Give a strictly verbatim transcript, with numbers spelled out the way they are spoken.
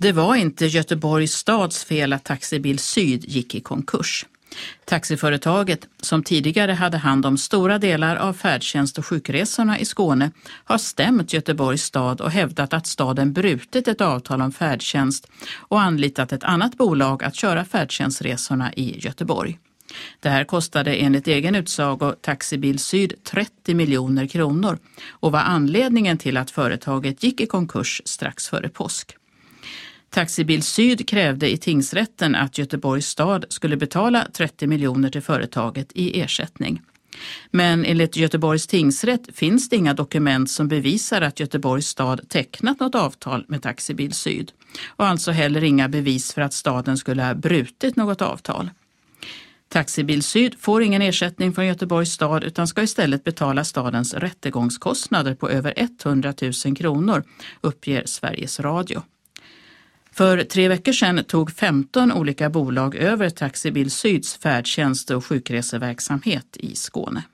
Det var inte Göteborgs stads fel att Taxibil Syd gick i konkurs. Taxiföretaget, som tidigare hade hand om stora delar av färdtjänst- och sjukresorna i Skåne, har stämt Göteborgs stad och hävdat att staden brutit ett avtal om färdtjänst och anlitat ett annat bolag att köra färdtjänstresorna i Göteborg. Det här kostade enligt egen utsago Taxibil Syd trettio miljoner kronor och var anledningen till att företaget gick i konkurs strax före påsk. Taxibil Syd krävde i tingsrätten att Göteborgs stad skulle betala trettio miljoner till företaget i ersättning. Men enligt Göteborgs tingsrätt finns det inga dokument som bevisar att Göteborgs stad tecknat något avtal med Taxibil Syd och alltså heller inga bevis för att staden skulle ha brutit något avtal. Taxibil Syd får ingen ersättning från Göteborgs stad utan ska istället betala stadens rättegångskostnader på över etthundratusen kronor, uppger Sveriges Radio. För tre veckor sedan tog femton olika bolag över Taxibil Syds färdtjänst- och sjukreseverksamhet i Skåne.